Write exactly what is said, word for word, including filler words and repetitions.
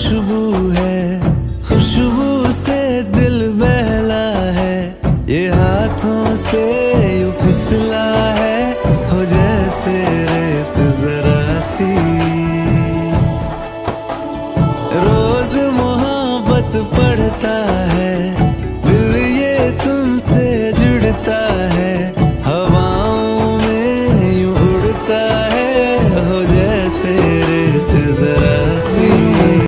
खुशबू है, खुशबू से दिल बहला है, ये हाथों से यूं फिसला है, हो जैसे रेत जरा सी